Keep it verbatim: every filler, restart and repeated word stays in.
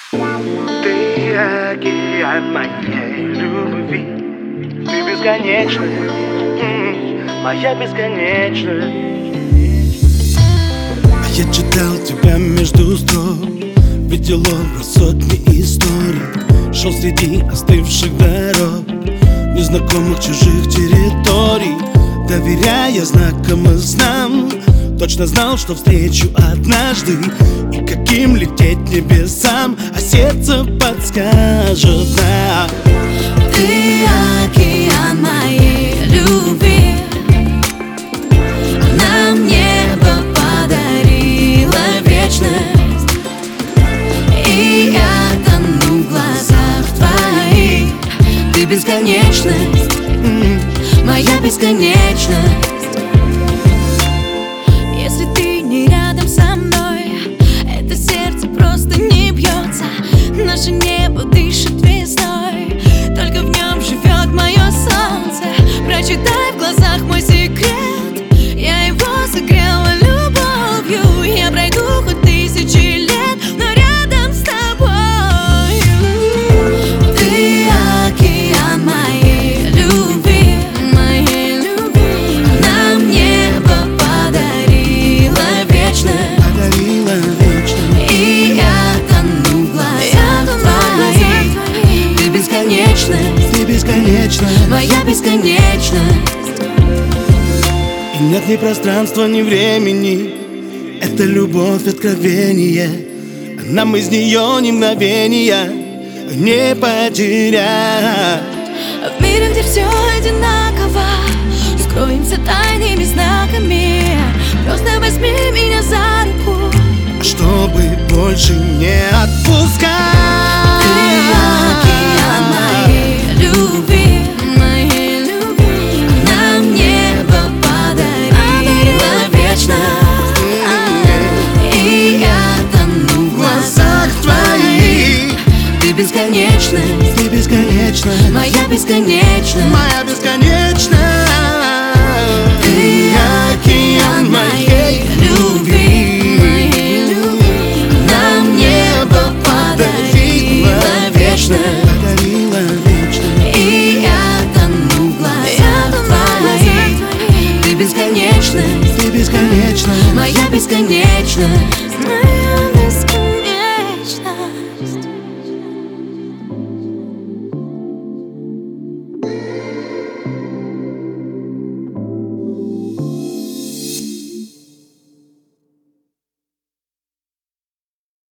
Ты океан моей любви, ты бесконечная, м-м, моя бесконечная. А я читал тебя между строк, видел образ сотни историй, шел среди остывших дорог, незнакомых чужих территорий, доверяя знакам и знам. Точно знал, что встречу однажды, и каким лететь небесам, а сердце подскажет, да. Ты океан моей любви, нам небо подарила вечность, и я тону в глазах твоих. Ты бесконечность, моя бесконечность. Если ты не рядом со мной, это сердце просто не бьется. Наше небо дышит весной, только в нем живет мое солнце. Прочитай в глазах мой секрет, я его согрела любовью. Я пройду хоть тысячи лет, но рядом с тобой. Ты океан моей любви, моей любви. Нам небо подарила вечность, Подарила вечность, и я тону в глазах твоих. Ты бесконечность, ты бесконечна, моя бесконечность. и нет ни пространства, ни времени. Это любовь, откровение, нам из нее ни мгновения не потерять. В мире, где все одинаково, скроемся тайными знаками. Просто возьми меня за руку, Чтобы больше не отпускать. ты океан моей любви, моей любви. Нам небо подарила вечность, и я тону в глазах твоих. Ты бесконечность, Ты бесконечна, моя бесконечность. моя бесконечна. Ты океан моей любви, моей любви. Нам небо подарила вечность, Подарила вечность, и я тону в глазах твоих. Ты бесконечность, ты бесконечна, моя бесконечность.